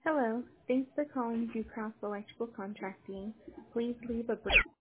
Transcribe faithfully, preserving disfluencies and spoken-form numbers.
Hello. Thanks for calling Blue Cross Electrical Contracting. Please leave a brief